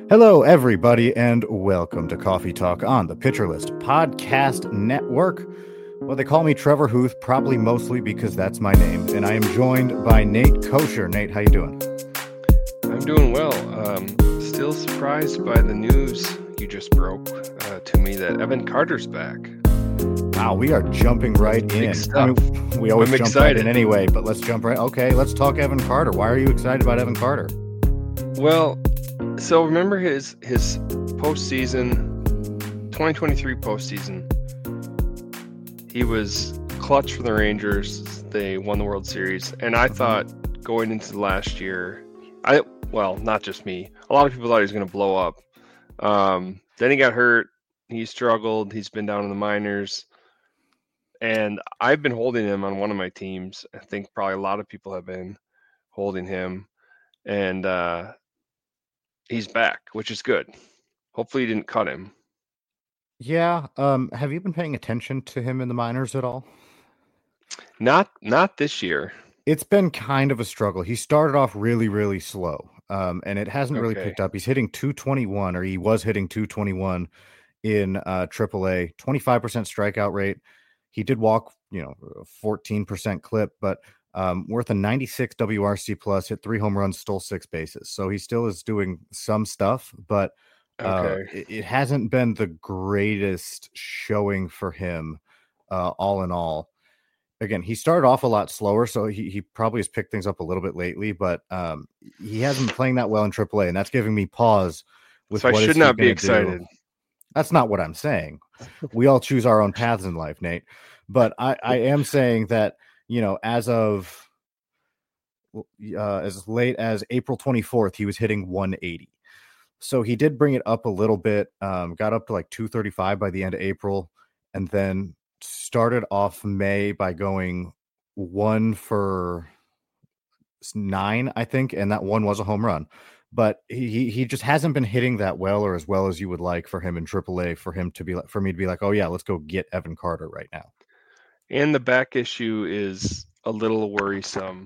Hello, everybody, and welcome to Coffee Talk on the Pitcher List Podcast Network. Well, they call me Trevor Huth, probably mostly because that's my name, and I am joined by Nate Kosher. Nate, how you doing? I'm doing well. Still surprised by the news you just broke to me that Evan Carter's back. Wow, we are jumping right in. I mean, we always jump right in anyway, but let's jump right. Okay, let's talk Evan Carter. Why are you excited about Evan Carter? Well, so remember his postseason, 2023 postseason. He was clutch for the Rangers. They won the World Series, and I thought going into the last year, not just me. A lot of people thought he was going to blow up. Then he got hurt. He struggled. He's been down in the minors. And I've been holding him on one of my teams. I think probably a lot of people have been holding him. And he's back, which is good. Hopefully you didn't cut him. Yeah. Have you been paying attention to him in the minors at all? Not this year. It's been kind of a struggle. He started off really, really slow, and it hasn't really picked up. He's hitting 221, or he was hitting 221 in AAA, 25% strikeout rate. He did walk, 14% clip, but worth a 96 WRC plus, hit 3 home runs, stole 6 bases. So he still is doing some stuff, but it hasn't been the greatest showing for him all in all. Again, he started off a lot slower, so he probably has picked things up a little bit lately, but he hasn't been playing that well in AAA, and that's giving me pause. So I should not be excited. That's not what I'm saying. We all choose our own paths in life, Nate. But I am saying that, as of as late as April 24th, he was hitting 180. So he did bring it up a little bit, got up to like 235 by the end of April, and then started off May by going 1 for 9, I think, and that one was a home run. But he just hasn't been hitting that well, or as well as you would like for him in AAA, for me to be like, oh yeah, let's go get Evan Carter right now. And the back issue is a little worrisome.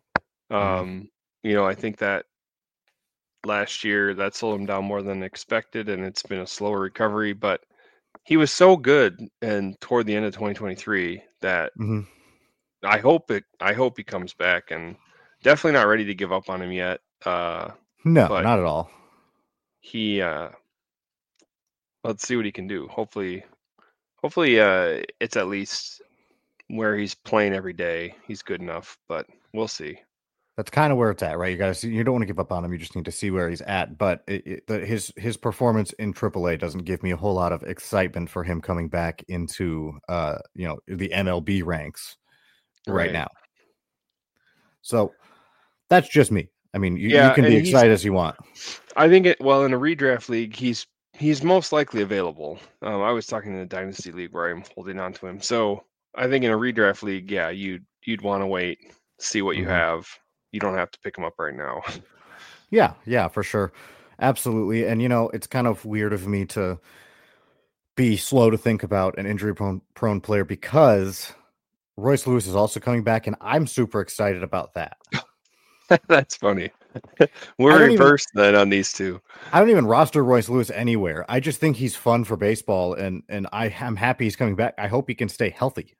I think that last year that slowed him down more than expected, and it's been a slower recovery, but he was so good and toward the end of 2023 that I hope he comes back, and definitely not ready to give up on him yet. No, not at all. He let's see what he can do. Hopefully it's at least where he's playing every day. He's good enough, but we'll see. That's kind of where it's at, right? You got to see. You don't want to give up on him. You just need to see where he's at. But his performance in AAA doesn't give me a whole lot of excitement for him coming back into the MLB ranks right now. So that's just me. I mean, you can be excited as you want. I think in a redraft league, he's most likely available. I was talking in the Dynasty League where I'm holding on to him. So I think in a redraft league, yeah, you'd want to wait, see what you have. You don't have to pick him up right now. Yeah, for sure. Absolutely. And, it's kind of weird of me to be slow to think about an injury-prone player because Royce Lewis is also coming back, and I'm super excited about that. That's funny. We're reversed then on these two. I don't even roster Royce Lewis anywhere. I just think he's fun for baseball, and I'm happy he's coming back. I hope he can stay healthy.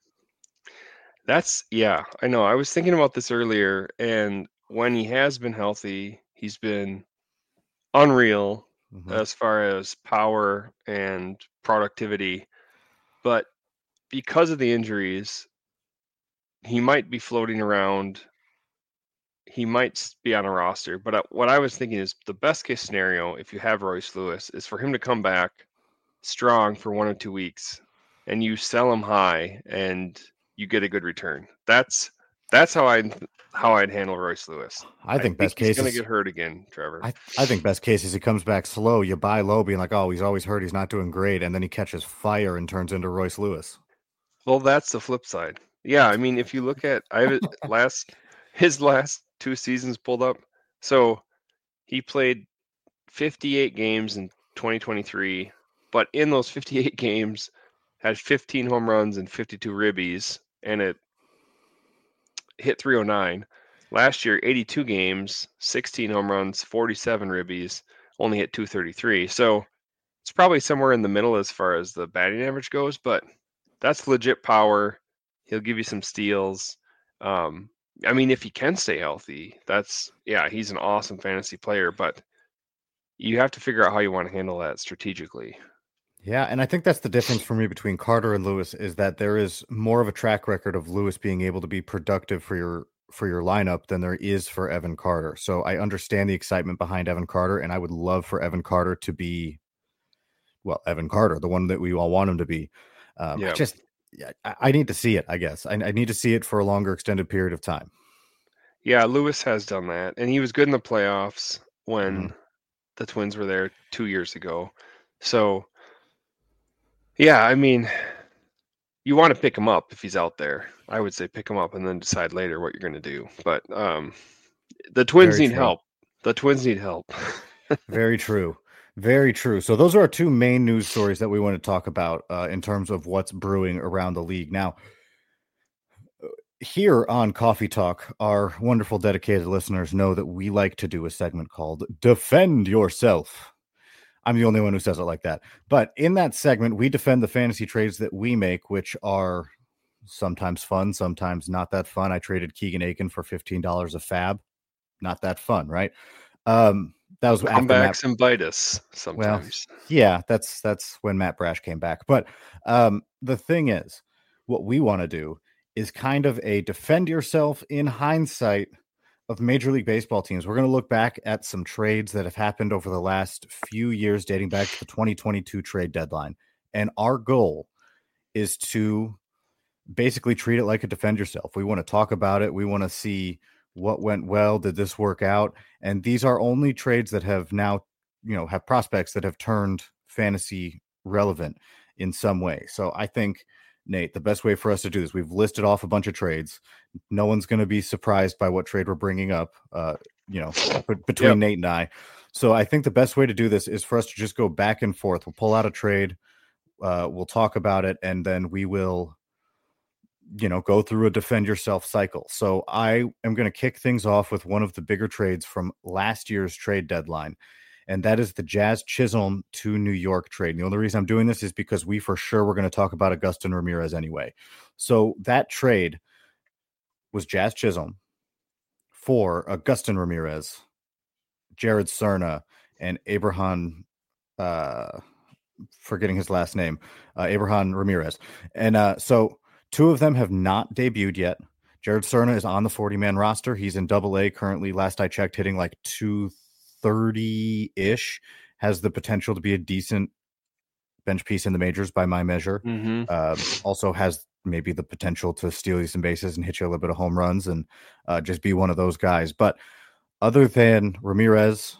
I know. I was thinking about this earlier, and when he has been healthy, he's been unreal as far as power and productivity. But because of the injuries, he might be floating around. He might be on a roster. But what I was thinking is the best case scenario, if you have Royce Lewis, is for him to come back strong for 1 or 2 weeks, and you sell him high, and you get a good return. That's how I'd handle Royce Lewis. I think best case he's going to get hurt again, Trevor. I think best case is he comes back slow. You buy low, being like, oh, he's always hurt. He's not doing great. And then he catches fire and turns into Royce Lewis. Well, that's the flip side. Yeah, I mean, if you look at his last 2 seasons pulled up. So he played 58 games in 2023, but in those 58 games had 15 home runs and 52 ribbies, and it hit 309. Last year, 82 games, 16 home runs, 47 ribbies, only hit 233. So it's probably somewhere in the middle as far as the batting average goes, but that's legit power. He'll give you some steals. I mean, if he can stay healthy, he's an awesome fantasy player, but you have to figure out how you want to handle that strategically. Yeah, and I think that's the difference for me between Carter and Lewis is that there is more of a track record of Lewis being able to be productive for your lineup than there is for Evan Carter. So I understand the excitement behind Evan Carter, and I would love for Evan Carter to be, well, Evan Carter, the one that we all want him to be. I need to see it, I guess. I need to see it for a longer extended period of time. Yeah, Lewis has done that, and he was good in the playoffs when the Twins were there 2 years ago. So, yeah, I mean, you want to pick him up if he's out there. I would say pick him up and then decide later what you're going to do. But the Twins need help. The Twins need help. Very true. Very true. So those are our two main news stories that we want to talk about in terms of what's brewing around the league. Now, here on Coffee Talk, our wonderful dedicated listeners know that we like to do a segment called Defend Yourself. I'm the only one who says it like that. But in that segment, we defend the fantasy trades that we make, which are sometimes fun, sometimes not that fun. I traded Keegan Aiken for $15 a fab. Not that fun, right? That was comebacks and bite us sometimes. Well, yeah, that's when Matt Brash came back. But the thing is, what we want to do is kind of a defend yourself in hindsight of Major League Baseball teams. We're going to look back at some trades that have happened over the last few years, dating back to the 2022 trade deadline. And our goal is to basically treat it like a defend yourself. We want to talk about it. We want to see what went well. Did this work out? And these are only trades that have now, have prospects that have turned fantasy relevant in some way. So I think, Nate, the best way for us to do this, we've listed off a bunch of trades. No one's going to be surprised by what trade we're bringing up, between Nate and I. So I think the best way to do this is for us to just go back and forth. We'll pull out a trade. We'll talk about it, and then we will go through a defend yourself cycle. So I am going to kick things off with one of the bigger trades from last year's trade deadline, and that is the Jazz Chisholm to New York trade. And the only reason I'm doing this is because we for sure we're going to talk about Agustin Ramirez anyway. So that trade was Jazz Chisholm for Agustin Ramirez, Jared Cerna, and Abraham, forgetting his last name, Abraham Ramirez. And so two of them have not debuted yet. Jared Cerna is on the 40-man roster. He's in Double-A currently. Last I checked, hitting like 230-ish. Has the potential to be a decent bench piece in the majors by my measure. Also has maybe the potential to steal you some bases and hit you a little bit of home runs and just be one of those guys. But other than Ramirez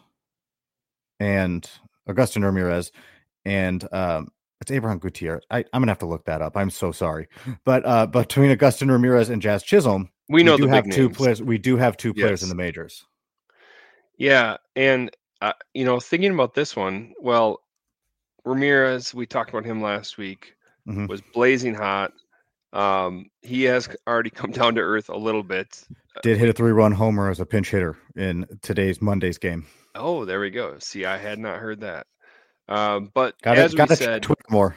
and Agustin Ramirez and it's Abraham Gutierrez. I'm going to have to look that up. I'm so sorry. But between Agustin Ramirez and Jazz Chisholm, we do have two players. We do have two players in the majors. Yeah. And, thinking about this one, well, Ramirez, we talked about him last week, was blazing hot. He has already come down to earth a little bit. Did hit a 3-run homer as a pinch hitter in Monday's game. Oh, there we go. See, I had not heard that. But as we said, more.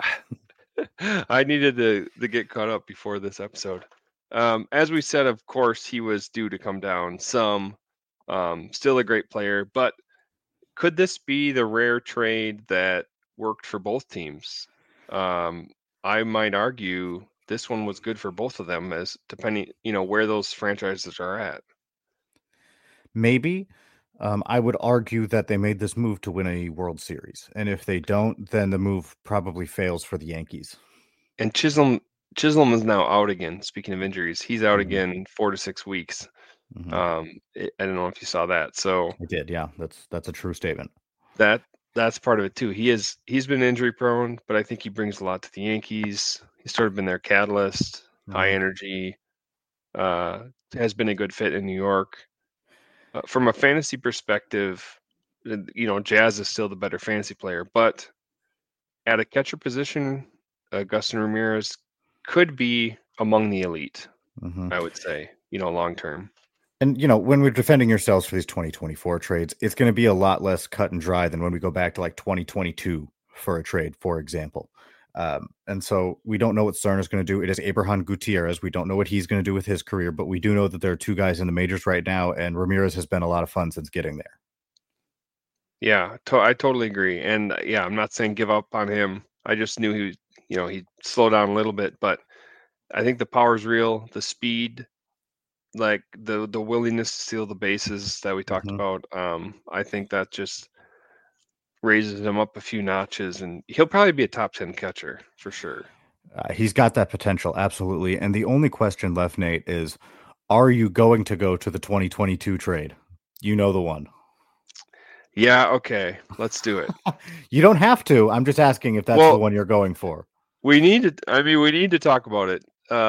I needed to get caught up before this episode. As we said, of course, he was due to come down some. Still a great player, but could this be the rare trade that worked for both teams? I might argue this one was good for both of them, as depending, where those franchises are at. Maybe. I would argue that they made this move to win a World Series. And if they don't, then the move probably fails for the Yankees. And Chisholm is now out again. Speaking of injuries, he's out again 4 to 6 weeks. I don't know if you saw that. So I did. Yeah, that's a true statement. That's part of it too. He's been injury prone, but I think he brings a lot to the Yankees. He's sort of been their catalyst, high energy, has been a good fit in New York. From a fantasy perspective, Jazz is still the better fantasy player, but at a catcher position, Agustin Ramirez could be among the elite, I would say, long term. And, when we're defending yourselves for these 2024 trades, it's going to be a lot less cut and dry than when we go back to like 2022 for a trade, for example. And so we don't know what Cerna's going to do. It is Abraham Gutierrez. We don't know what he's going to do with his career, but we do know that there are two guys in the majors right now, and Ramirez has been a lot of fun since getting there. Yeah, I totally agree. And yeah, I'm not saying give up on him. I just knew he'd slow down a little bit, but I think the power's real, the speed, like the willingness to steal the bases that we talked about. I think that just raises him up a few notches, and he'll probably be a top 10 catcher for sure. He's got that potential, absolutely. And the only question left, Nate, is are you going to go to the 2022 trade? You know the one. Yeah, okay. Let's do it. You don't have to. I'm just asking if that's the one you're going for. We need to talk about it.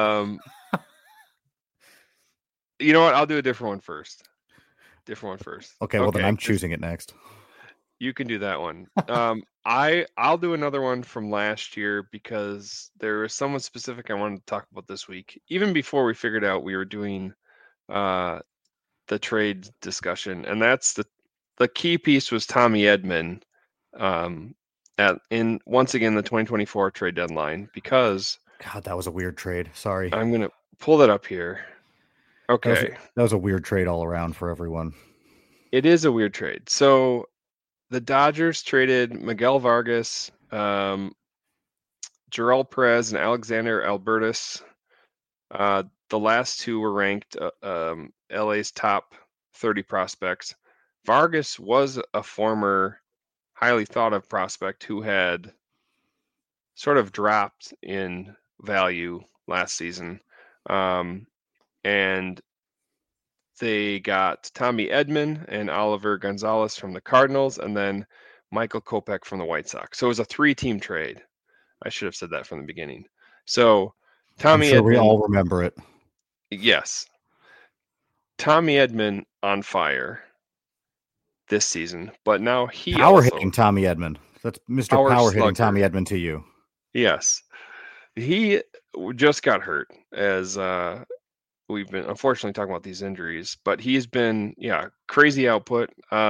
You know what? I'll do a different one first. Okay, well then I'm choosing it next. You can do that one. I'll do another one from last year because there was someone specific I wanted to talk about this week. Even before we figured out we were doing the trade discussion, and that's the key piece was Tommy Edman in once again the 2024 trade deadline, because God, that was a weird trade. Sorry. I'm gonna pull that up here. Okay. That was a weird trade all around for everyone. It is a weird trade. So the Dodgers traded Miguel Vargas, Jarrell Perez, and Alexander Albertus. The last two were ranked LA's top 30 prospects. Vargas was a former highly thought of prospect who had sort of dropped in value last season. And they got Tommy Edman and Oliver Gonzalez from the Cardinals, and then Michael Kopech from the White Sox. So it was a 3-team trade. I should have said that from the beginning. So Tommy I'm sure Edman, we all remember it. Yes. Tommy Edman on fire this season, but now he hitting Tommy Edman. That's Mr. Power hitting Tommy Edman to you. Yes. He just got hurt, as we've been unfortunately talking about these injuries, but he's been crazy output.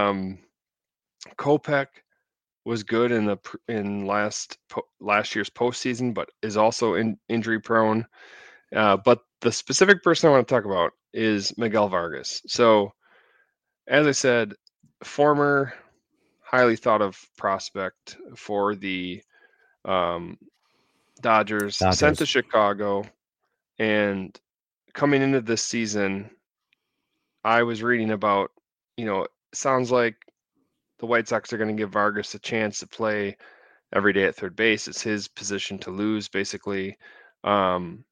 Kopech was good in last year's postseason, but is also injury prone. But the specific person I want to talk about is Miguel Vargas. So, as I said, former highly thought of prospect for the Dodgers, sent to Chicago, and coming into this season, I was reading about, it sounds like the White Sox are going to give Vargas a chance to play every day at third base. It's his position to lose, basically. And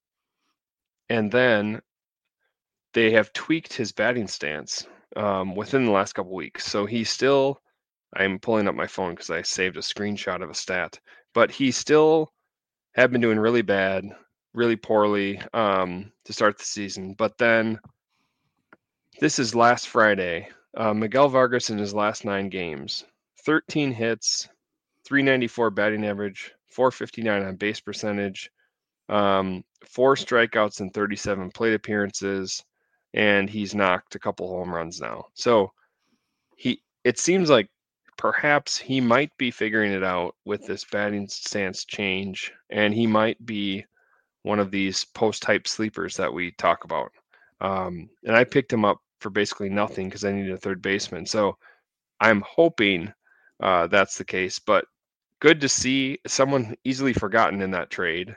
then they have tweaked his batting stance within the last couple weeks. So I'm pulling up my phone because I saved a screenshot of a stat, but he still had been doing really bad, really poorly to start the season. But then this is last Friday. Miguel Vargas in his last 9 games, 13 hits, 394 batting average, 459 on base percentage, 4 strikeouts and 37 plate appearances, and he's knocked a couple home runs now. So it seems like perhaps he might be figuring it out with this batting stance change, and he might be one of these post-type sleepers that we talk about. And I picked him up for basically nothing because I needed a third baseman. So I'm hoping that's the case, but good to see someone easily forgotten in that trade.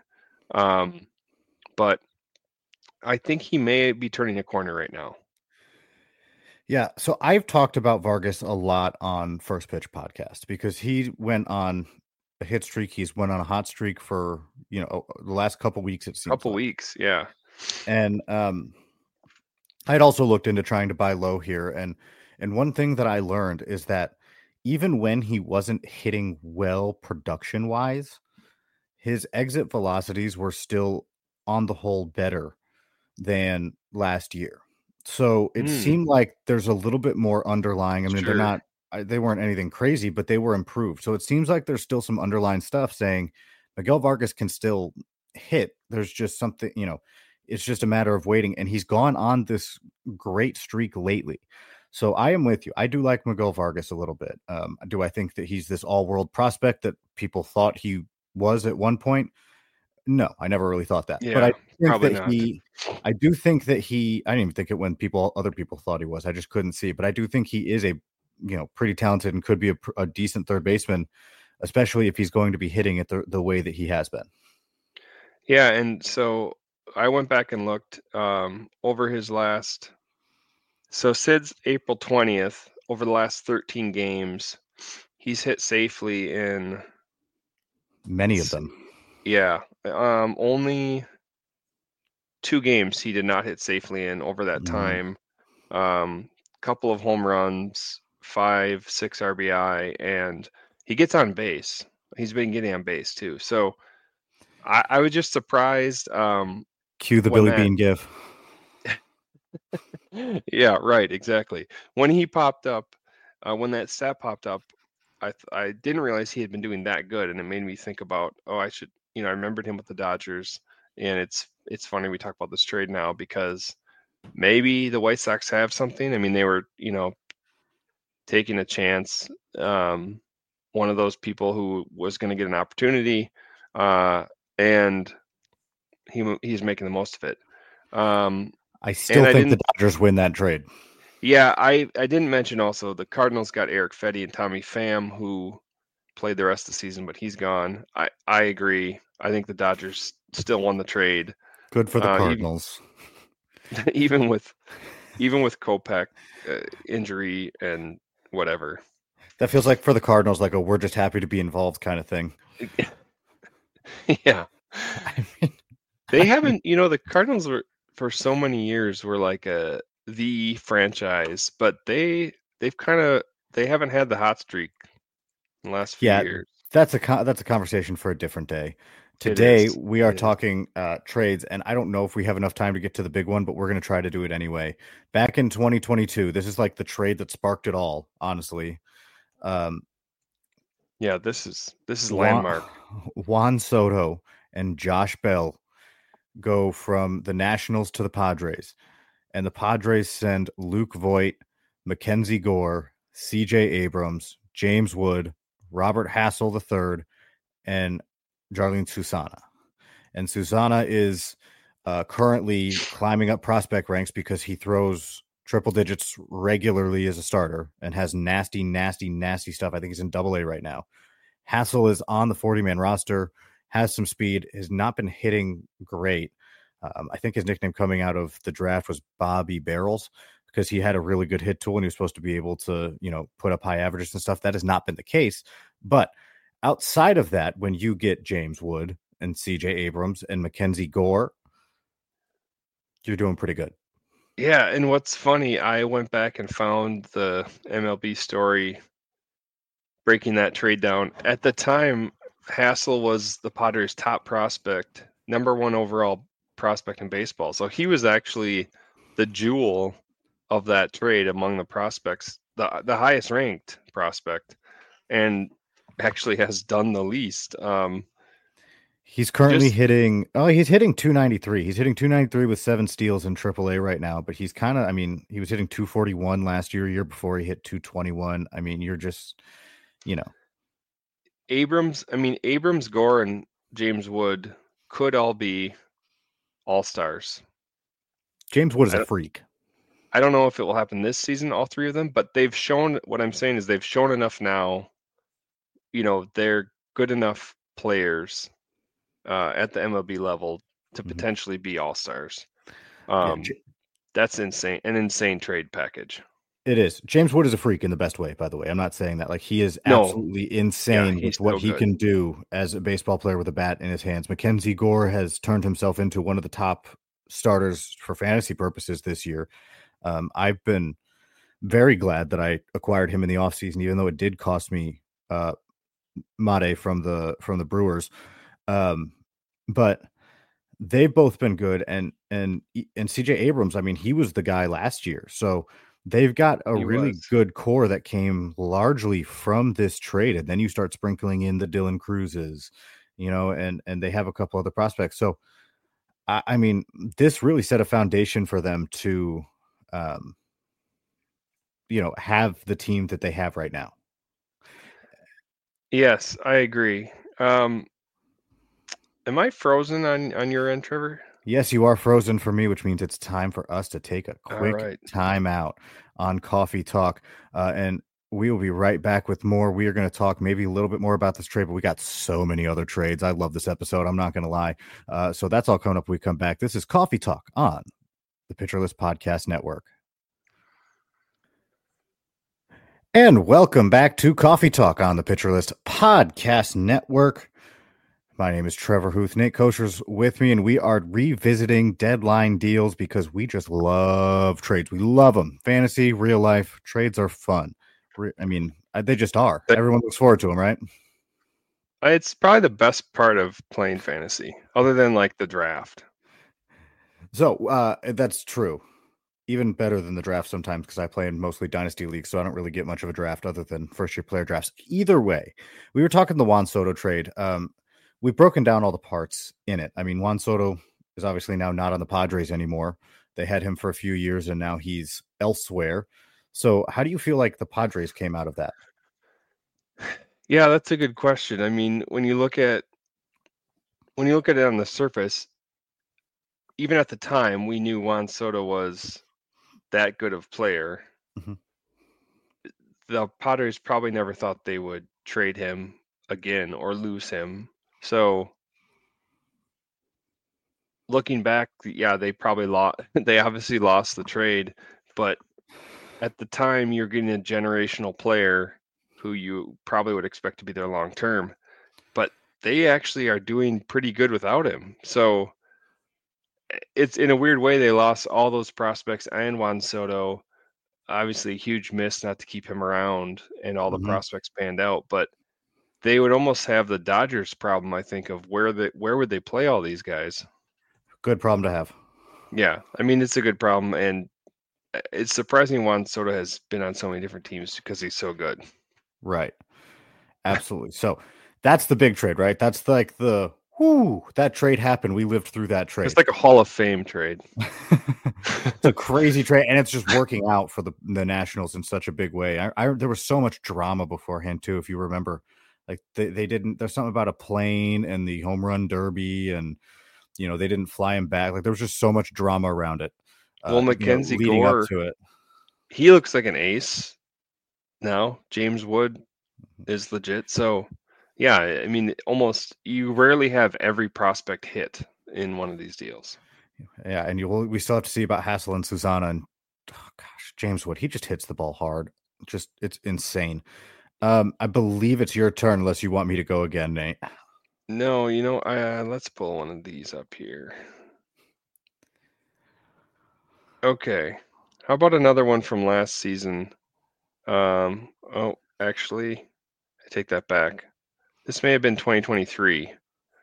But I think he may be turning a corner right now. Yeah, so I've talked about Vargas a lot on First Pitch Podcast because he went on a hit streak. He's went on a hot streak for, the last couple weeks, it seems. Weeks, yeah. And I'd also looked into trying to buy low here. And one thing that I learned is that even when he wasn't hitting well production-wise, his exit velocities were still on the whole better than last year. So it seemed like there's a little bit more underlying. I mean, they weren't anything crazy, but they were improved. So it seems like there's still some underlying stuff saying Miguel Vargas can still hit. There's just something, It's just a matter of waiting, and he's gone on this great streak lately. So I am with you. I do like Miguel Vargas a little bit. Do I think that he's this all-world prospect that people thought he was at one point? No, I never really thought that. Yeah, but I think probably that not. I do think that I didn't even think it when other people thought he was. I just couldn't see. But I do think he is pretty talented and could be a decent third baseman, especially if he's going to be hitting it the way that he has been. Yeah, and so I went back and looked over his last. So Sid's April 20th, over the last 13 games, he's hit safely in many of them. Yeah, only 2 games he did not hit safely in over that time. Couple of home runs, 5, 6 RBI, and he gets on base. He's been getting on base too. So I was just surprised. Cue the Billy Bean gif. Yeah, right, exactly. When he popped up, when that stat popped up, I didn't realize he had been doing that good, and it made me think about, I should, I remembered him with the Dodgers, and it's funny we talk about this trade now because maybe the White Sox have something. I mean, they were, taking a chance. One of those people who was going to get an opportunity, and he's making the most of it. I still think the Dodgers win that trade. Yeah, I didn't mention also the Cardinals got Erick Fedde and Tommy Pham, who played the rest of the season, but he's gone. I agree. I think the Dodgers still won the trade. Good for the Cardinals. Even with Kopech injury and whatever. That feels like for the Cardinals, like we're just happy to be involved kind of thing. Yeah. They haven't, the Cardinals were for so many years were like the franchise, but they haven't had the hot streak in the last few years. That's a conversation for a different day. Today we are talking trades, and I don't know if we have enough time to get to the big one, but we're going to try to do it anyway. Back in 2022, this is like the trade that sparked it all, honestly. Yeah, this is landmark. Juan Soto and Josh Bell go from the Nationals to the Padres, and the Padres send Luke Voit, Mackenzie Gore, CJ Abrams, James Wood, Robert Hassell III, and Jarlene Susana. And Susana is currently climbing up prospect ranks because he throws triple digits regularly as a starter and has nasty, nasty, nasty stuff. I think he's in AA right now. Hassell is on the 40-man roster, has some speed, has not been hitting great. I think his nickname coming out of the draft was Bobby Barrels because he had a really good hit tool and he was supposed to be able to, put up high averages and stuff. That has not been the case. But outside of that, when you get James Wood and CJ Abrams and Mackenzie Gore, you're doing pretty good. Yeah, and what's funny, I went back and found the MLB story breaking that trade down. At the time, Hassell was the Padres' top prospect, number 1 overall prospect in baseball. So he was actually the jewel of that trade among the prospects, the highest ranked prospect, and actually has done the least. He's currently hitting 293. He's hitting 293 with 7 steals in AAA right now, but he's he was hitting 241 last year before he hit 221. I mean, you're just, Abrams, Gore, and James Wood could all be all-stars. James Wood is a freak. I don't know if it will happen this season, all 3 of them, but they've shown, what I'm saying is they've shown enough now, they're good enough players at the MLB level to potentially be all-stars. That's insane, an insane trade package. It is. James Wood is a freak in the best way, by the way. I'm not saying that. Like, he is absolutely insane with what he can do as a baseball player with a bat in his hands. Mackenzie Gore has turned himself into one of the top starters for fantasy purposes this year. I've been very glad that I acquired him in the offseason, even though it did cost me Made from the Brewers. But they've both been good. And CJ Abrams, he was the guy last year. So they've got a really good core that came largely from this trade. And then you start sprinkling in the Dylan Cruzes, and they have a couple other prospects. So I mean, this really set a foundation for them to, um, have the team that they have right now. Yes, I agree. Am I frozen on your end, Trevor? Yes, you are frozen for me, which means it's time for us to take a All quick right. time out on Coffee Talk. And we will be right back with more. We are going to talk maybe a little bit more about this trade, but we got so many other trades. I love this episode. I'm not going to lie. So that's all coming up when we come back. This is Coffee Talk on the Pitcher List Podcast Network. And welcome back to Coffee Talk on the Pitcher List Podcast Network. My name is Trevor Huth. Nate Kosher's with me, and we are revisiting deadline deals because we just love trades. We love them. Fantasy, real life, trades are fun. I mean, they just are. Everyone looks forward to them, right? It's probably the best part of playing fantasy, other than like the draft. So that's true. Even better than the draft sometimes because I play in mostly dynasty leagues, so I don't really get much of a draft other than first-year player drafts. Either way, we were talking the Juan Soto trade. We've broken down all the parts in it. I mean, Juan Soto is obviously now not on the Padres anymore. They had him for a few years, and now he's elsewhere. So how do you feel like the Padres came out of that? Yeah, that's a good question. I mean, when you look at it on the surface, even at the time, we knew Juan Soto was that good of player. Mm-hmm. The Padres probably never thought they would trade him again or lose him. So looking back, yeah, they probably lost. They obviously lost the trade, but at the time, you're getting a generational player who you probably would expect to be there long term. But they actually are doing pretty good without him. So it's in a weird way they lost all those prospects and Juan Soto. Obviously, a huge miss not to keep him around, and all the prospects panned out. But they would almost have the Dodgers problem, I think, of where would they play all these guys? Good problem to have. Yeah, I mean it's a good problem, and it's surprising Juan Soto has been on so many different teams because he's so good. Right. Absolutely. So that's the big trade, right? That's like that trade happened. We lived through that trade. It's like a Hall of Fame trade. It's a crazy trade, and it's just working out for the Nationals in such a big way. There was so much drama beforehand too, if you remember. Like they didn't. There's something about a plane and the home run derby, and they didn't fly him back. Like there was just so much drama around it. Well, Mackenzie leading Gore, up to it, he looks like an ace now. James Wood is legit. So, yeah, I mean, almost you rarely have every prospect hit in one of these deals. Yeah, and we still have to see about Hassel and Susana, and James Wood, he just hits the ball hard. It's insane. I believe it's your turn, unless you want me to go again, Nate. No, let's pull one of these up here. Okay, how about another one from last season? Actually, I take that back. This may have been 2023.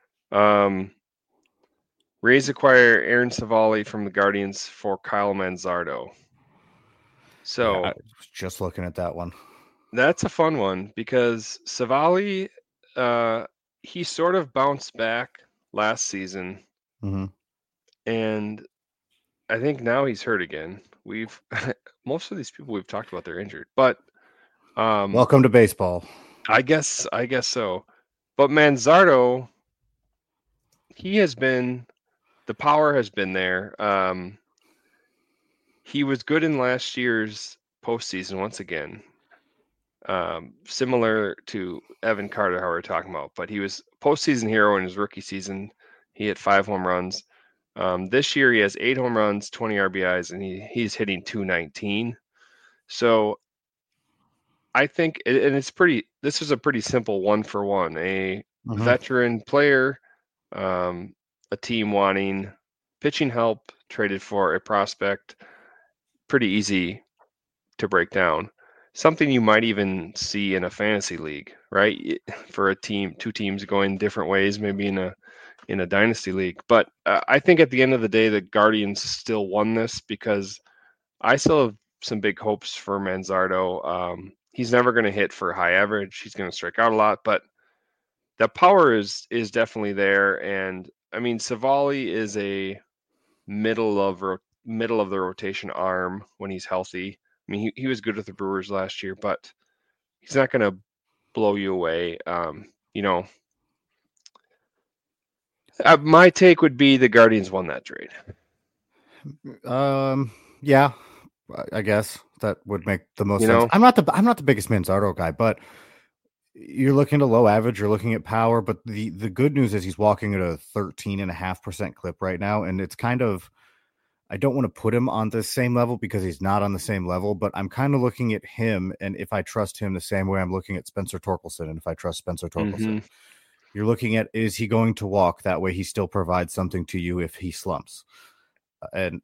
Rays acquire Aaron Savali from the Guardians for Kyle Manzardo. So I was just looking at that one. That's a fun one because Savali, he sort of bounced back last season, and I think now he's hurt again. Most of these people we've talked about, they're injured, but welcome to baseball. I guess so. But Manzardo, the power has been there. He was good in last year's postseason once again. Similar to Evan Carter, how we're talking about, but he was postseason hero in his rookie season. He hit 5 home runs. This year he has 8 home runs, 20 RBIs, and he's hitting 219. So I think, and this is a pretty simple 1-for-1. A veteran player, a team wanting pitching help, traded for a prospect. Pretty easy to break down. Something you might even see in a fantasy league, right? For two teams going different ways, maybe in a dynasty league. But I think at the end of the day, the Guardians still won this because I still have some big hopes for Manzardo. He's never going to hit for high average. He's going to strike out a lot, but the power is definitely there. And I mean, Savali is a middle of the rotation arm when he's healthy. I mean, he was good with the Brewers last year, but he's not going to blow you away. My take would be the Guardians won that trade. Yeah, I guess that would make the most sense. I'm not the biggest Manzardo guy, but you're looking at low average, you're looking at power, but the good news is he's walking at a 13.5% clip right now, and it's kind of, I don't want to put him on the same level because he's not on the same level, but I'm kind of looking at him, and if I trust him the same way I'm looking at Spencer Torkelson, and if I trust Spencer Torkelson, you're looking at, is he going to walk? That way he still provides something to you if he slumps. And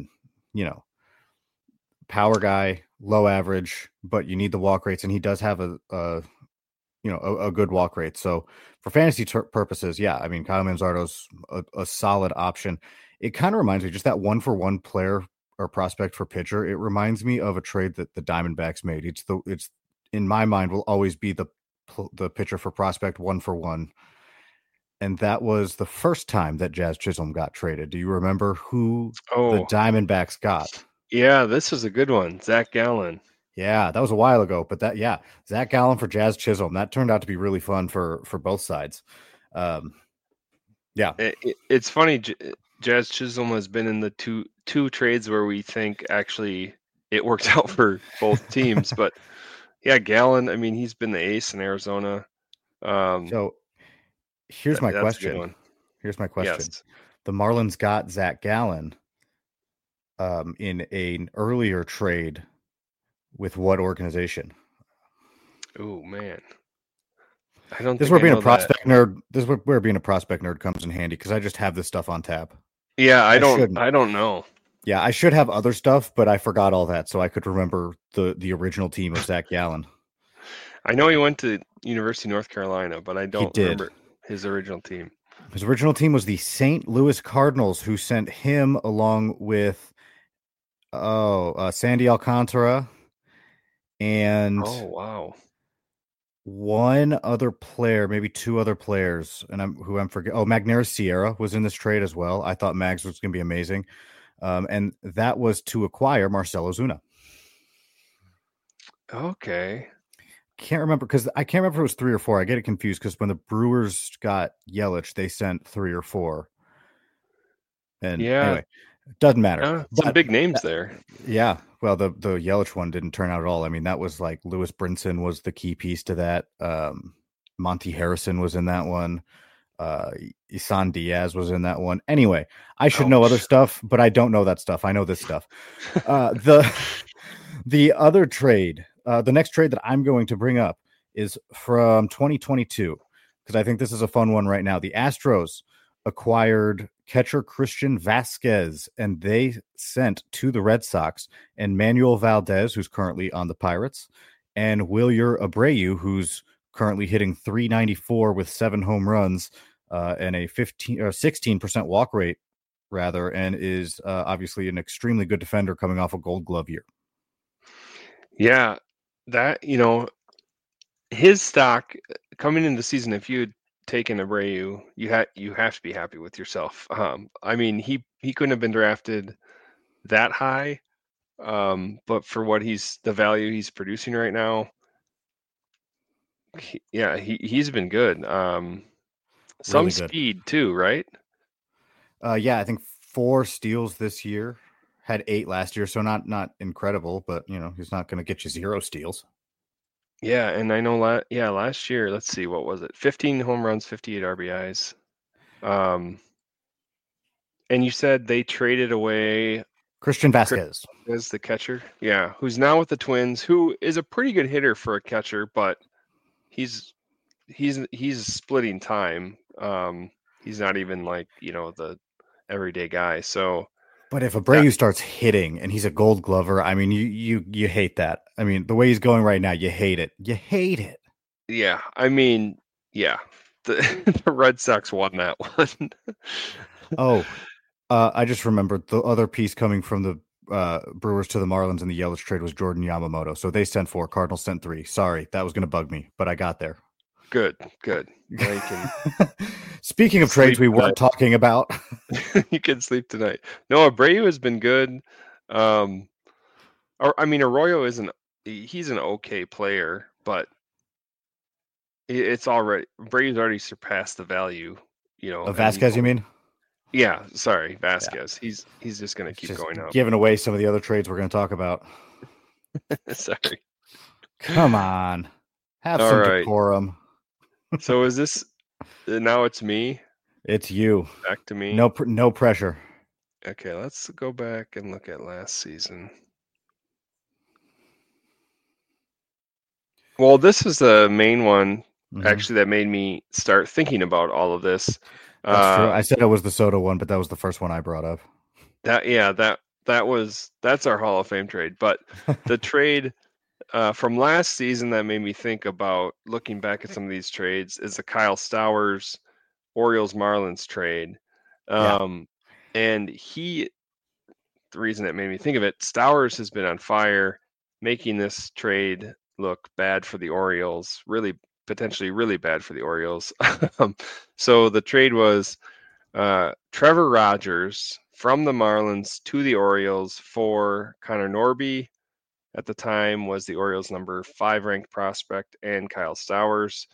power guy, low average, but you need the walk rates, and he does have a good walk rate. So for fantasy purposes, yeah, I mean, Kyle Manzardo's a solid option. It kind of reminds me, just that 1-for-1 player or prospect for pitcher. It reminds me of a trade that the Diamondbacks made. It's in my mind will always be the pitcher for prospect 1-for-1. And that was the first time that Jazz Chisholm got traded. Do you remember who the Diamondbacks got? Yeah, this was a good one. Zach Gallen. Yeah, that was a while ago, but Zach Gallen for Jazz Chisholm, that turned out to be really fun for both sides. Yeah. It's funny. Jazz Chisholm has been in the two trades where we think actually it worked out for both teams, but yeah, Gallen, I mean, he's been the ace in Arizona. So here's my question. Yes. The Marlins got Zach Gallen in an earlier trade with what organization? Oh man. I don't This is where being a prospect nerd. This is where being a prospect nerd comes in handy because I just have this stuff on tap. Yeah, I don't know. Yeah, I should have other stuff, but I forgot all that, so I could remember the original team of Zach Gallen. I know he went to University of North Carolina, but I don't remember his original team. His original team was the St. Louis Cardinals, who sent him along with Sandy Alcantara and one other player, maybe two other players, and I'm forgetting. Magneuris Sierra was in this trade as well. I thought Mags was going to be amazing, and that was to acquire Marcell Ozuna. Okay. Can't remember because I can't remember if it was 3 or 4. I get it confused because when the Brewers got Yelich, they sent 3 or 4. And anyway, it doesn't matter. Some big names there. Yeah. Well, the Yelich one didn't turn out at all. I mean, that was like Lewis Brinson was the key piece to that. Monty Harrison was in that one. Isan Diaz was in that one. Anyway, I should know other stuff, but I don't know that stuff. I know this stuff. The other trade, the next trade that I'm going to bring up is from 2022 because I think this is a fun one right now. The Astros acquired catcher Christian Vasquez, and they sent to the Red Sox and Manuel Valdez, who's currently on the Pirates, and Wilyer Abreu, who's currently hitting .394 with 7 home runs and a 16% walk rate, rather, and is obviously an extremely good defender coming off a Gold Glove year. Yeah, that his stock coming into the season, if you had taken Abreu, you have to be happy with yourself. I mean, he couldn't have been drafted that high, but for what the value he's producing right now, he's been good. Some really good. Speed too, right? Yeah, I think 4 steals this year. Had 8 last year, so not incredible, but he's not going to get you 0 steals. Yeah, and I know last year, let's see, what was it? 15 home runs, 58 RBIs. And you said they traded away Christian Vasquez as the catcher. Yeah, who's now with the Twins, who is a pretty good hitter for a catcher, but he's splitting time. He's not even like, the everyday guy. So but if Abreu starts hitting and he's a Gold Glover, I mean, you hate that. I mean, the way he's going right now, you hate it. You hate it. Yeah, I mean, yeah, the Red Sox won that one. I just remembered the other piece coming from the Brewers to the Marlins in the Yelich trade was Jordan Yamamoto. So they sent 4, Cardinals sent 3. Sorry, that was going to bug me, but I got there. Good. Now you can Speaking of trades we weren't talking about. You can sleep tonight. No, Abreu has been good. Arroyo he's an okay player, but it's already Abreu's already surpassed the value, Of Vasquez, you mean? Yeah, sorry, Vasquez. Yeah. He's just going to keep going up. Giving away some of the other trades we're going to talk about. Sorry. Come on. Have some decorum. So is this now it's me? It's you. Back to me. No pressure. Okay, let's go back and look at last season. Well, this is the main one, actually, that made me start thinking about all of this. That's true. I said it was the Soto one, but that was the first one I brought up. That's our Hall of Fame trade. But the trade from last season that made me think about looking back at some of these trades is the Kyle Stowers Orioles-Marlins trade. And the reason that made me think of it, Stowers has been on fire, making this trade look bad for the Orioles, potentially really bad for the Orioles. So the trade was Trevor Rogers from the Marlins to the Orioles for Connor Norby. At the time was the Orioles' number 5 ranked prospect, and Kyle Stowers.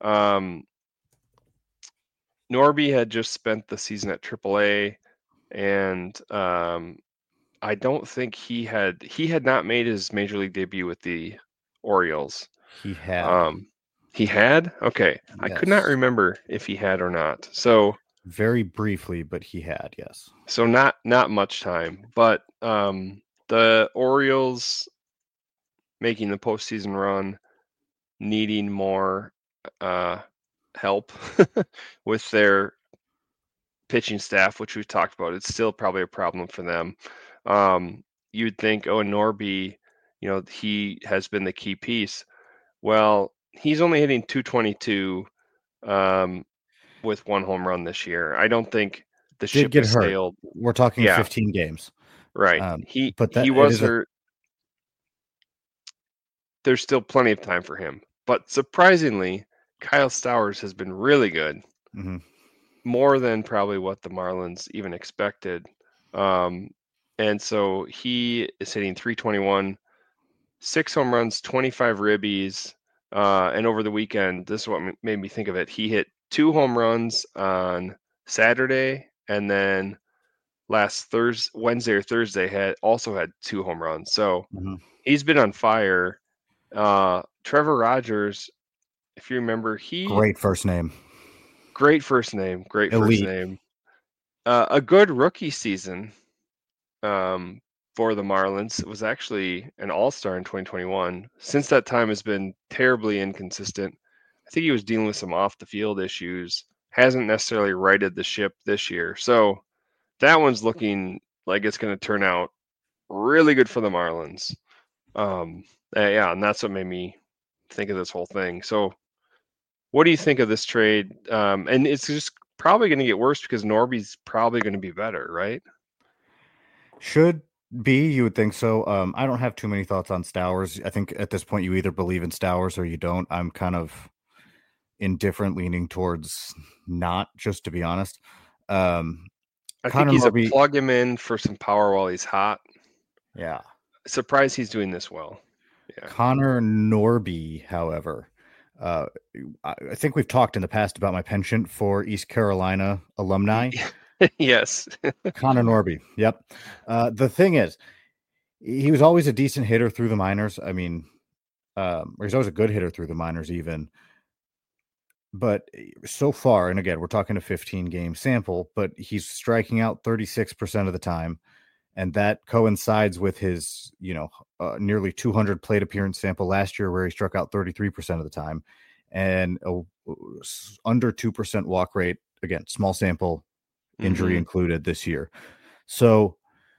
Norby had just spent the season at AAA, and I don't think he had not made his major league debut with the Orioles. He had. He had? Okay. Yes. I could not remember if he had or not. So very briefly, but he had, yes. So not much time, but the Orioles making the postseason run, needing more help with their pitching staff, which we've talked about. It's still probably a problem for them. You'd think, Norby, he has been the key piece. Well, he's only hitting .222 with 1 home run this year. I don't think the ship has sailed. We're talking 15 games. Right. He was hurt. There's still plenty of time for him. But surprisingly, Kyle Stowers has been really good. Mm-hmm. More than probably what the Marlins even expected. And so he is hitting .321, 6 home runs, 25 ribbies. And over the weekend, this is what made me think of it. He hit 2 home runs on Saturday, and then Wednesday or Thursday also had 2 home runs. So he's been on fire. Trevor Rogers, if you remember, great first name. Great first name. A good rookie season for the Marlins. It was actually an all-star in 2021. Since that time has been terribly inconsistent. I think he was dealing with some off-the-field issues. Hasn't necessarily righted the ship this year. So that one's looking like it's going to turn out really good for the Marlins. And that's what made me think of this whole thing. So what do you think of this trade? And it's just probably going to get worse because Norby's probably going to be better, right? Should be, you would think so. I don't have too many thoughts on Stowers. I think at this point you either believe in Stowers or you don't. I'm kind of indifferent, leaning towards not, just to be honest. I think he's a plug him in for some power while he's hot. Yeah. Surprised he's doing this well. Yeah. Connor Norby, however, I think we've talked in the past about my penchant for East Carolina alumni. Yes. Connor Norby. Yep. The thing is, he was always a decent hitter through the minors. I mean, or he's always a good hitter through the minors even. But so far, and again, we're talking a 15-game sample, but he's striking out 36% of the time. And that coincides with his, nearly 200 plate appearance sample last year, where he struck out 33% of the time, and under 2% walk rate. Again, small sample, injury included this year. So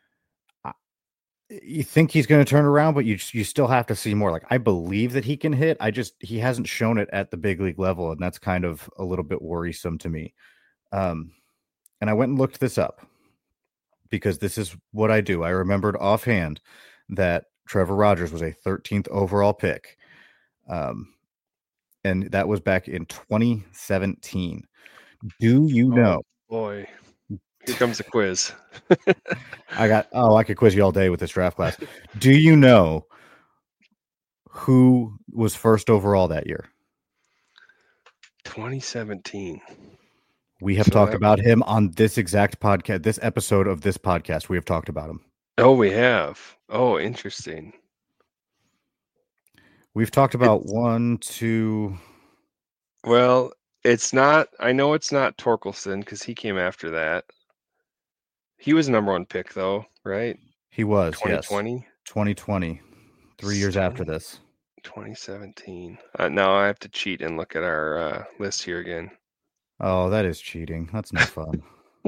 you think he's going to turn around, but you still have to see more. Like, I believe that he can hit. He hasn't shown it at the big league level, and that's kind of a little bit worrisome to me. And I went and looked this up, because this is what I do. I remembered offhand that Trevor Rogers was a 13th overall pick. and that was back in 2017. Do you know? Boy, here comes the quiz. I could quiz you all day with this draft class. Do you know who was first overall that year? 2017. We have talked about him on this exact podcast, this episode of this podcast. We have talked about him. Oh, we have. Oh, interesting. We've talked about 1, 2. Well, it's not. I know it's not Torkelson because he came after that. He was number 1 pick, though, right? He was. 2020. Yes. 2020. 3 years after this. 2017. Now I have to cheat and look at our list here again. Oh, that is cheating. That's no fun.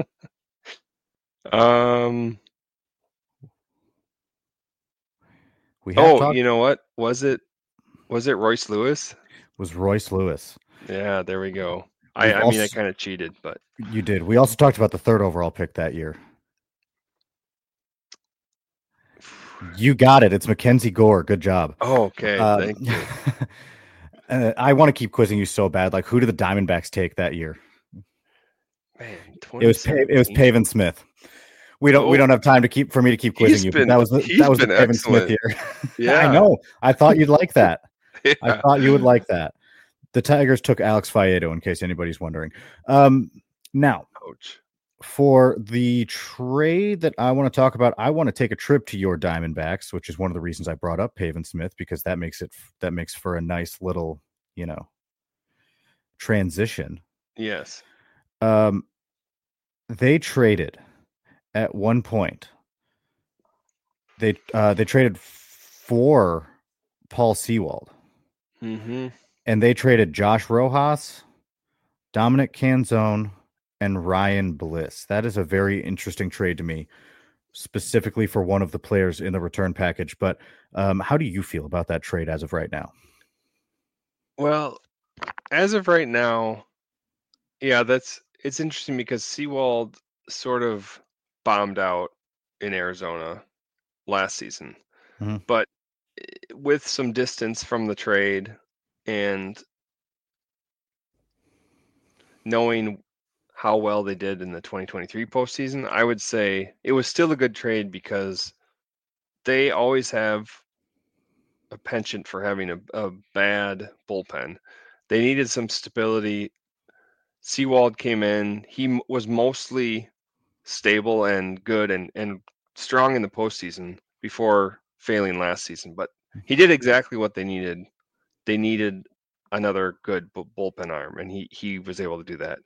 You know what? Was it Royce Lewis? It was Royce Lewis. Yeah, there we go. I kind of cheated, but you did. We also talked about the 3rd overall pick that year. You got it. It's Mackenzie Gore. Good job. Oh, okay. Thank you. I want to keep quizzing you so bad. Like, who did the Diamondbacks take that year? Man, it was Pavin Smith. We don't have time to keep quizzing you. But that was the Pavin Smith year. Yeah, I know. I thought you'd like that. Yeah. I thought you would like that. The Tigers took Alex Faedo, in case anybody's wondering. Now, ouch. For the trade that I want to talk about, I want to take a trip to your Diamondbacks, which is one of the reasons I brought up Pavin Smith, because that makes for a nice little, transition. Yes. They traded at one point. They traded for Paul Sewald. Mm-hmm. And they traded Josh Rojas, Dominic Canzone, and Ryan Bliss. That is a very interesting trade to me, specifically for one of the players in the return package. But how do you feel about that trade as of right now? Well, as of right now, yeah, it's interesting because Sewald sort of bombed out in Arizona last season. Mm-hmm. But with some distance from the trade and knowing how well they did in the 2023 postseason, I would say it was still a good trade because they always have a penchant for having a bad bullpen. They needed some stability. Sewald came in. He was mostly stable and good and strong in the postseason before failing last season, but he did exactly what they needed. They needed another good bullpen arm, and he was able to do that.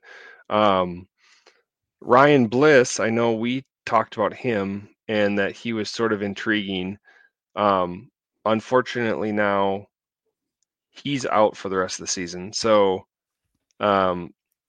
Ryan Bliss, I know we talked about him and that he was sort of intriguing. Unfortunately, now he's out for the rest of the season. So I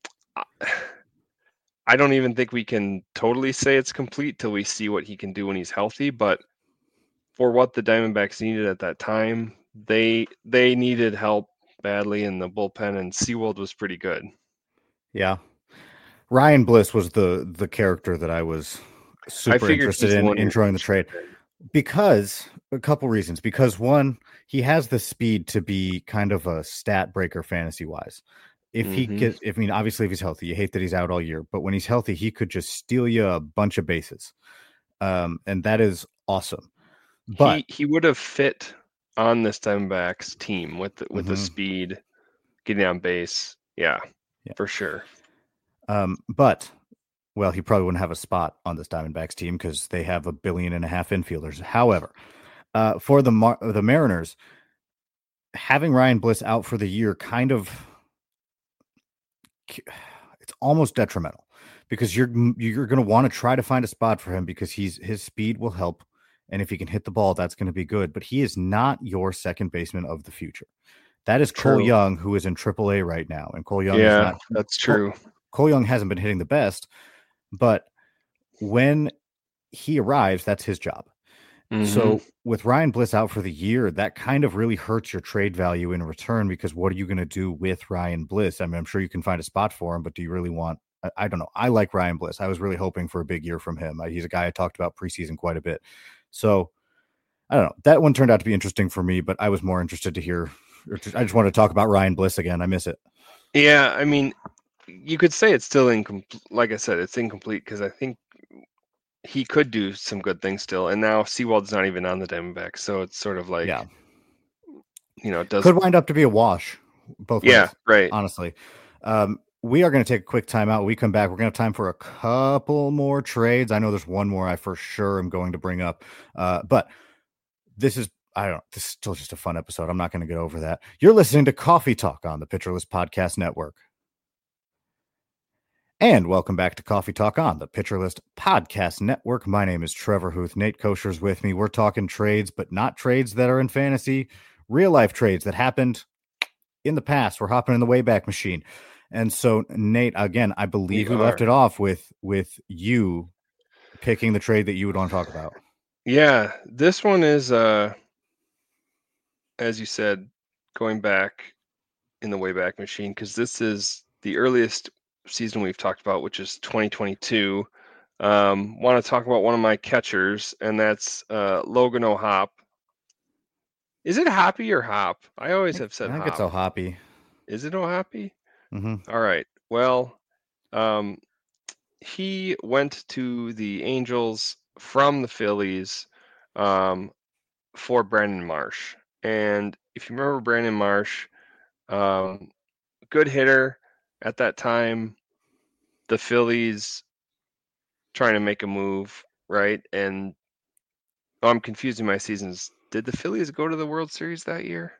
don't even think we can totally say it's complete till we see what he can do when he's healthy. But for what the Diamondbacks needed at that time, they needed help badly in the bullpen, and Sewald was pretty good. Yeah. Ryan Bliss was the character that I was super interested in enjoying the trade because a couple reasons. Because one, he has the speed to be kind of a stat breaker fantasy wise. If he gets, obviously if he's healthy, you hate that he's out all year, but when he's healthy, he could just steal you a bunch of bases. And that is awesome. But he would have fit on this Diamondbacks team with the speed, getting on base. Yeah, for sure. But he probably wouldn't have a spot on this Diamondbacks team because they have $1.5 billion infielders. However, for the Mariners, having Ryan Bliss out for the year it's almost detrimental because you're going to want to try to find a spot for him because his speed will help. And if he can hit the ball, that's going to be good. But he is not your second baseman of the future. That is Cole Young, who is in AAA right now. And Cole Young is not. That's true. Cole Young hasn't been hitting the best, but when he arrives, that's his job. Mm-hmm. So with Ryan Bliss out for the year, that kind of really hurts your trade value in return because what are you going to do with Ryan Bliss? I mean, I'm sure you can find a spot for him, but do you really want – I don't know. I like Ryan Bliss. I was really hoping for a big year from him. He's a guy I talked about preseason quite a bit. So I don't know. That one turned out to be interesting for me, but I was more interested to hear I just want to talk about Ryan Bliss again. I miss it. Yeah, I mean, you could say it's still incomplete. Like I said, it's incomplete because I think he could do some good things still. And now Sewald's not even on the Diamondbacks, so it's sort of like, it could wind up to be a wash both ways. Yeah, right. Honestly. We are going to take a quick timeout. When we come back, we're going to have time for a couple more trades. I know there's one more I for sure am going to bring up. But this is still just a fun episode. I'm not going to get over that. You're listening to Coffee Talk on the Pitcher List Podcast Network. And welcome back to Coffee Talk on the Pitcher List Podcast Network. My name is Trevor Huth. Nate Kosher's with me. We're talking trades, but not trades that are in fantasy. Real life trades that happened in the past. We're hopping in the Wayback Machine. And so, Nate, again, I believe we left it off with you picking the trade that you would want to talk about. Yeah, this one is, as you said, going back in the Wayback Machine, because this is the earliest season we've talked about, which is 2022. Want to talk about one of my catchers, and that's Logan O'Hoppe. Is it Hoppy or Hop? I always have said Hop. I think Hop. it's O'Hoppe. Is it O'Hoppe? Mm-hmm. All right. Well, he went to the Angels from the Phillies for Brandon Marsh. And if you remember Brandon Marsh, good hitter at that time. The Phillies trying to make a move, right? And I'm confusing my seasons. Did the Phillies go to the World Series that year?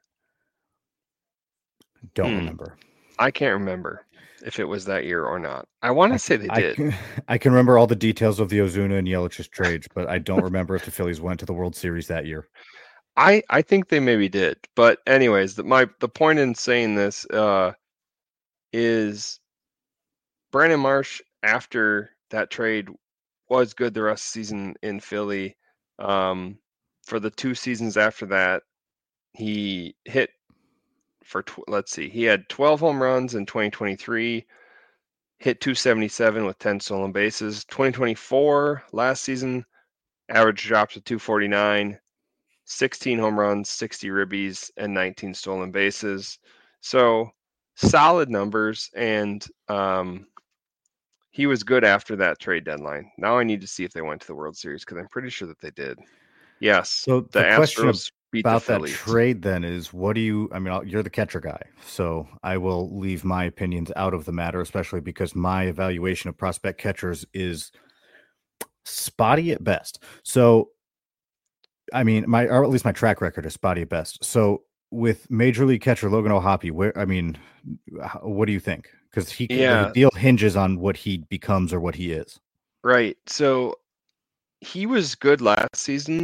Don't remember. I can't remember if it was that year or not. I want to say they did. I can remember all the details of the Ozuna and Yelich's trades, but I don't remember if the Phillies went to the World Series that year. I think they maybe did. But anyways, the point in saying this is Brandon Marsh, after that trade, was good the rest of the season in Philly. For the 2 seasons after that, he hit for he had 12 home runs in 2023, hit 277 with 10 stolen bases. 2024, last season, average dropped to 249, 16 home runs, 60 ribbies, and 19 stolen bases. So solid numbers, and he was good after that trade deadline. Now I need to see if they went to the World Series, because I'm pretty sure that they did. Yes. So the Astros beat about the Phillies. That trade then is, what do you, I mean, you're the catcher guy, so I will leave my opinions out of the matter, especially because my evaluation of prospect catchers is spotty at best. So, I mean, or at least my track record is spotty at best. So with Major League catcher Logan O'Hoppe, what do you think? Because the deal hinges on what he becomes or what he is. Right. So he was good last season.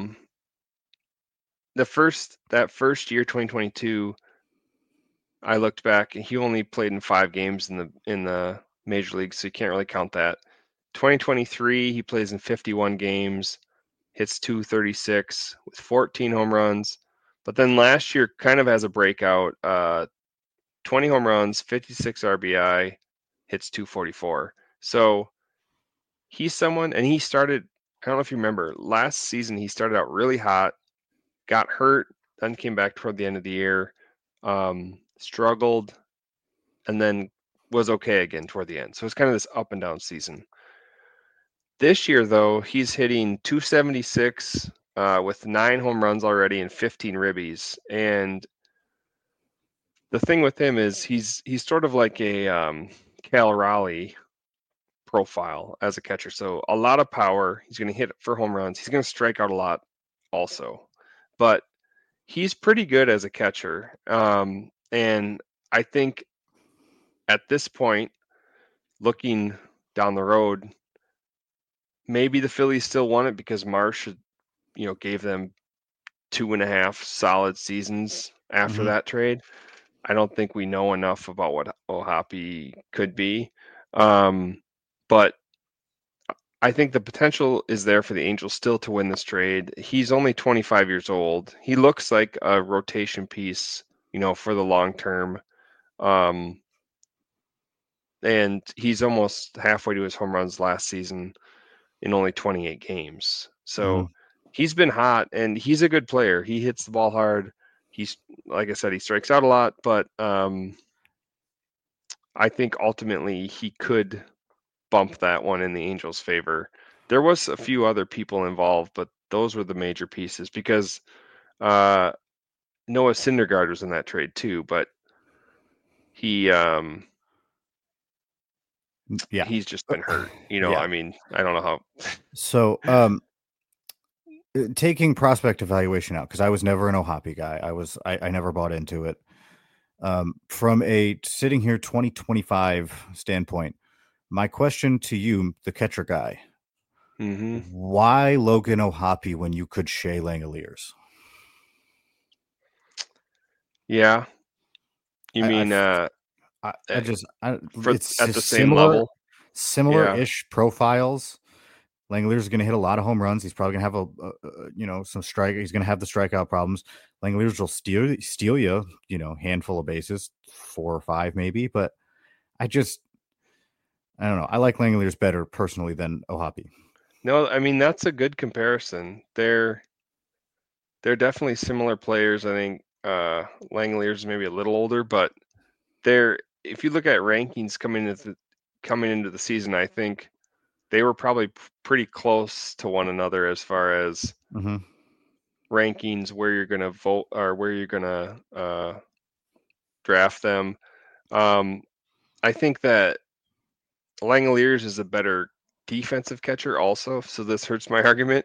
That first year, 2022, I looked back and he only played in 5 games in the major league, so you can't really count that. 2023, he plays in 51 games, hits 236 with 14 home runs. But then last year kind of has a breakout, 20 home runs, 56 RBI, hits 244. So he's someone, and he started, I don't know if you remember, last season he started out really hot, got hurt, then came back toward the end of the year, struggled, and then was okay again toward the end. So it's kind of this up and down season. This year, though, he's hitting 276 with 9 home runs already and 15 ribbies. And the thing with him is he's sort of like a Cal Raleigh profile as a catcher. So a lot of power. He's going to hit for home runs. He's going to strike out a lot also. But he's pretty good as a catcher. And I think at this point, looking down the road, maybe the Phillies still want it because Marsh, gave them 2.5 solid seasons after that trade. I don't think we know enough about what O'Hoppe could be. But I think the potential is there for the Angels still to win this trade. He's only 25 years old. He looks like a rotation piece, for the long term. And he's almost halfway to his home runs last season in only 28 games. So he's been hot, and he's a good player. He hits the ball hard. he's, like I said, he strikes out a lot, but I think ultimately he could bump that one in the Angels' favor. There was a few other people involved, but those were the major pieces because Noah Syndergaard was in that trade too, but he's just been hurt. I mean, I don't know how. So, taking prospect evaluation out, because I was never an O'Hoppe guy. I never bought into it. From a sitting here 2025 standpoint, my question to you, the catcher guy, why Logan O'Hoppe when you could Shea Langeliers? Yeah. You mean it's at the same similar, level? Similar-ish profiles. Langeliers is going to hit a lot of home runs. He's probably going to have some strike. He's going to have the strikeout problems. Langeliers will steal you, handful of bases, 4 or 5 maybe. But I don't know. I like Langeliers better personally than O'Hoppe. No, I mean that's a good comparison. They're definitely similar players. I think Langeliers is maybe a little older, but if you look at rankings coming into the season, I think they were probably pretty close to one another as far as rankings, where you're going to vote or where you're going to draft them. I think that Langeliers is a better defensive catcher also, so this hurts my argument.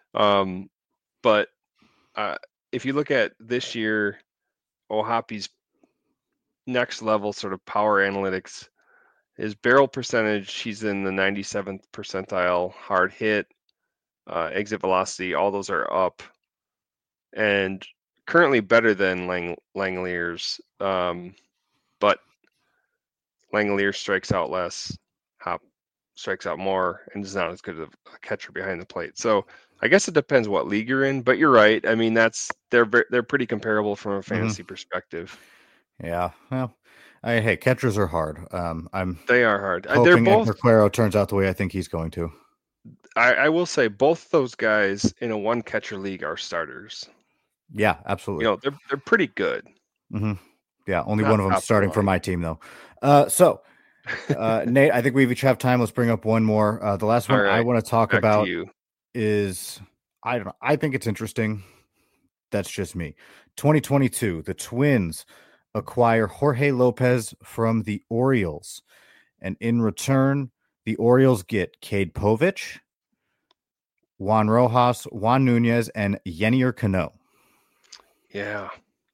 But if you look at this year, O'Hoppe's next level sort of power analytics, his barrel percentage, he's in the 97th percentile, hard hit, exit velocity, all those are up, and currently better than Langeliers. But Langeliers strikes out less, Hop strikes out more, and is not as good of a catcher behind the plate. So I guess it depends what league you're in, but you're right. I mean, they're pretty comparable from a fantasy perspective. Yeah, well, hey, catchers are hard. They are hard. They're both. Quero turns out the way I think he's going to. I will say both those guys in a one catcher league are starters. Yeah, absolutely. They're pretty good. Yeah, only one of them starting for my team though. So, Nate, I think we each have time. Let's bring up one more. The last one I want to talk about is, I don't know. I think it's interesting. That's just me. 2022, the Twins acquire Jorge Lopez from the Orioles, and in return, the Orioles get Cade Povich, Juan Rojas, Juan Nunez, and Yennier Cano. Yeah.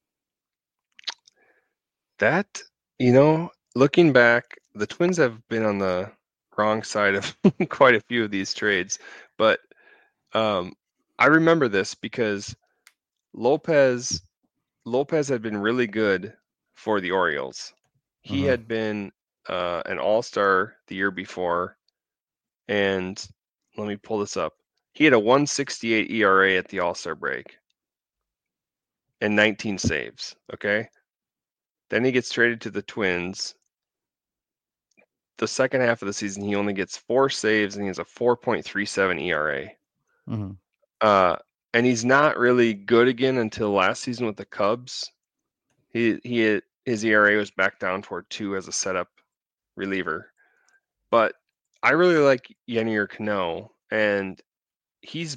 That, looking back, the Twins have been on the wrong side of quite a few of these trades, but I remember this because Lopez had been really good for the Orioles. He had been an all-star the year before, and let me pull this up. He had a 1.68 ERA at the all-star break and 19 saves, okay? Then he gets traded to the Twins. The second half of the season, he only gets 4 saves and he has a 4.37 ERA. And he's not really good again until last season with the Cubs. His ERA was back down toward 2 as a setup reliever. But I really like Yennier Cano, and he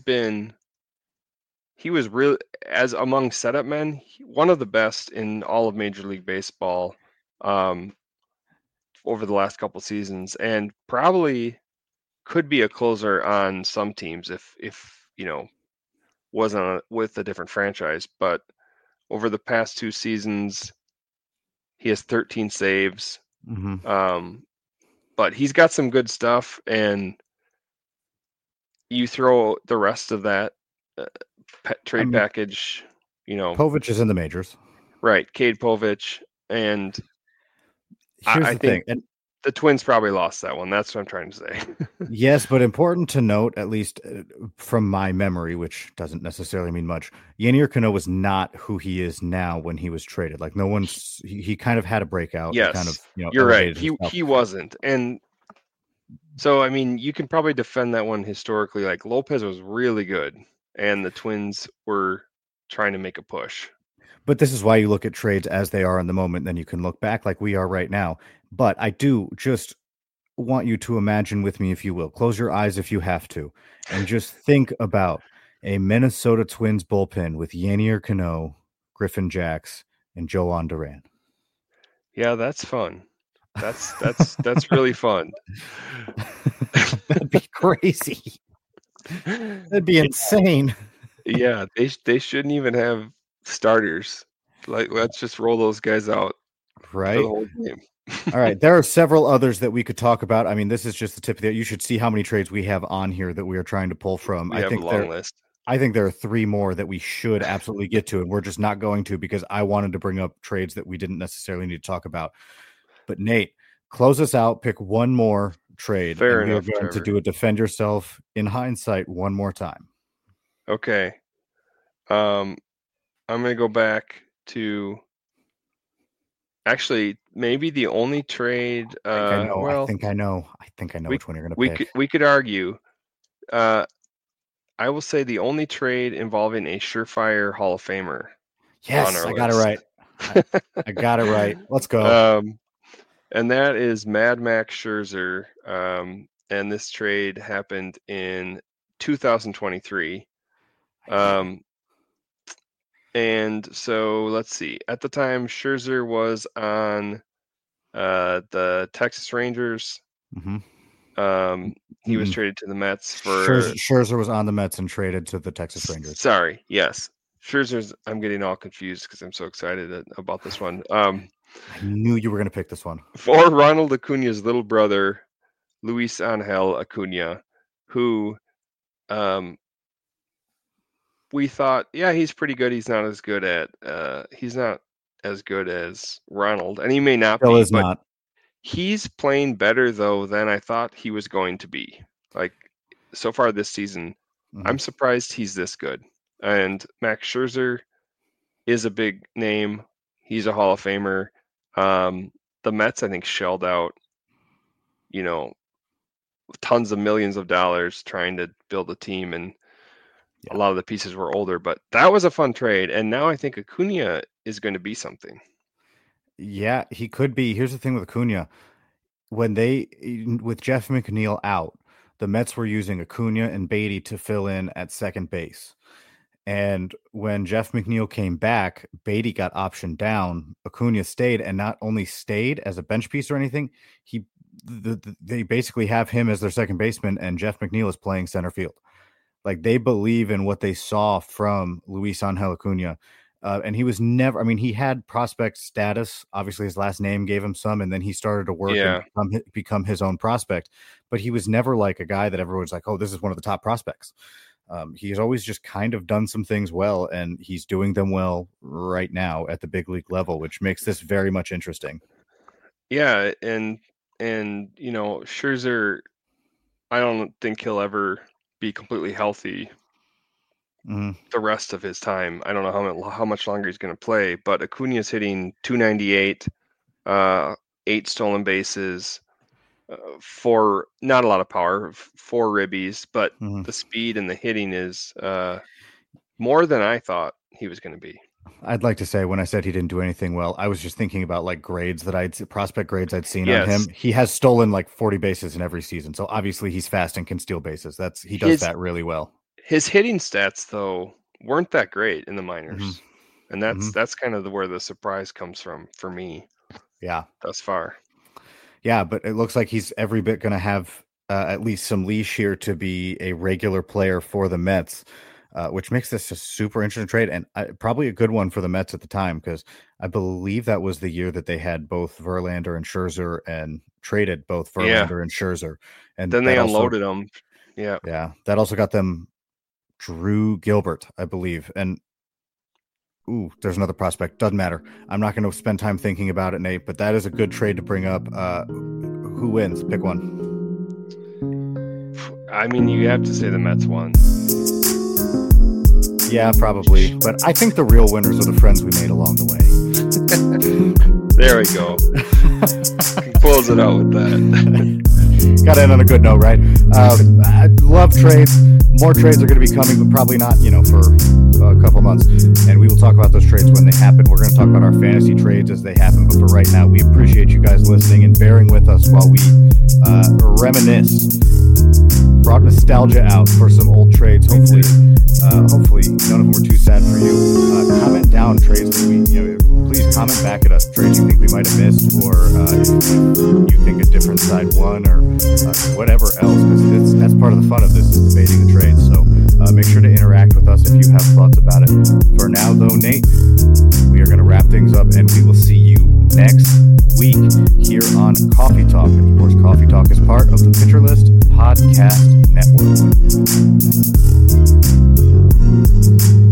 was really, as among setup men, one of the best in all of Major League Baseball over the last couple seasons, and probably could be a closer on some teams if wasn't with a different franchise. But over the past 2 seasons, he has 13 saves. But he's got some good stuff, and you throw the rest of that trade package, Povich is in the majors. Right, Cade Povich, and I think the Twins probably lost that one. That's what I'm trying to say. Yes, but important to note, at least from my memory, which doesn't necessarily mean much, Yennier Cano was not who he is now when he was traded. Like he kind of had a breakout. Yes, kind of, you're right. He wasn't. And so, I mean, you can probably defend that one historically. Like Lopez was really good, and the Twins were trying to make a push. But this is why you look at trades as they are in the moment, then you can look back like we are right now. But I do just want you to imagine with me, if you will. Close your eyes if you have to, and just think about a Minnesota Twins bullpen with Yanier Cano, Griffin Jax, and Joan Duran. Yeah, that's fun. That's really fun. That'd be crazy. That'd be insane. Yeah, they shouldn't even have starters. Like, let's just roll those guys out right for the whole game. All right, there are several others that we could talk about. I mean, this is just the tip of it. You should see how many trades we have on here that we are trying to pull from. I think a long list. I think there are 3 more that we should absolutely get to, and we're just not going to because I wanted to bring up trades that we didn't necessarily need to talk about. But Nate, close us out. Pick one more trade. Fair enough. We're going to do a defend yourself in hindsight one more time. Okay. I'm going to go back to actually maybe the only trade. I think I know which one you're going to pick. We could argue. I will say the only trade involving a surefire Hall of Famer. Yes, I got it right. I got it right. Let's go. And that is Mad Max Scherzer. And this trade happened in 2023. And so let's see. At the time, Scherzer was on the Texas Rangers. Mm-hmm. He was traded to the Mets for Scherzer was on the Mets and traded to the Texas Rangers. Sorry, yes. Scherzer's. I'm getting all confused because I'm so excited about this one. I knew you were going to pick this one. For Ronald Acuña's little brother, Luis Angel Acuña, who we thought, yeah, he's pretty good. He's not as good as Ronald, and he may not Still be, is but not. He's playing better though than I thought he was going to be. Like so far this season, I'm surprised he's this good. And Max Scherzer is a big name. He's a Hall of Famer. The Mets, I think, shelled out, tons of millions of dollars trying to build a team, and a lot of the pieces were older. But that was a fun trade, and now I think Acuña is going to be something. Yeah, he could be. Here's the thing with Acuña. With Jeff McNeil out, the Mets were using Acuña and Beatty to fill in at second base. And when Jeff McNeil came back, Beatty got optioned down. Acuña stayed, and not only stayed as a bench piece or anything, they basically have him as their second baseman, and Jeff McNeil is playing center field. Like, they believe in what they saw from Luis Angel Acuña. And he was never, he had prospect status. Obviously, his last name gave him some, and then he started to work and become his own prospect. But he was never like a guy that everyone's like, oh, this is one of the top prospects. He's always just kind of done some things well, and he's doing them well right now at the big league level, which makes this very much interesting. Yeah, and Scherzer, I don't think he'll ever be completely healthy the rest of his time. I don't know how much longer he's going to play, but Acuña's hitting 298, 8 stolen bases, 4, not a lot of power, 4 ribbies, but the speed and the hitting is more than I thought he was going to be. I'd like to say, when I said he didn't do anything well, I was just thinking about like prospect grades I'd seen on him. He has stolen like 40 bases in every season. So obviously he's fast and can steal bases. He does that really well. His hitting stats though weren't that great in the minors. And that's kind of where the surprise comes from for me. Yeah. Thus far. Yeah, but it looks like he's every bit going to have at least some leash here to be a regular player for the Mets, which makes this a super interesting trade, and probably a good one for the Mets at the time, because I believe that was the year that they had both Verlander and Scherzer and traded both Verlander and Scherzer. And then they unloaded them. Yeah. Yeah. That also got them Drew Gilbert, I believe. And there's another prospect. Doesn't matter. I'm not going to spend time thinking about it, Nate, but that is a good trade to bring up. Who wins? Pick one. You have to say the Mets won. Yeah, probably. But I think the real winners are the friends we made along the way. There we go. Close it out with that. Gotta end on a good note, right? I love trades. More trades are going to be coming, but probably not, for a couple months. And we will talk about those trades when they happen. We're going to talk about our fantasy trades as they happen. But for right now, we appreciate you guys listening and bearing with us while we reminisce. Brought nostalgia out for some old trades. Hopefully none of them were too sad for you. Comment down trades that please comment back at us trades you think we might have missed, or if you think a different side won, or whatever else, because that's part of the fun of this, is debating the trades. So make sure to interact with us if you have thoughts about it. For now, though, Nate, we are going to wrap things up, and we will see you next week here on Coffee Talk. And of course, Coffee Talk is part of the Pitcher List Podcast Network.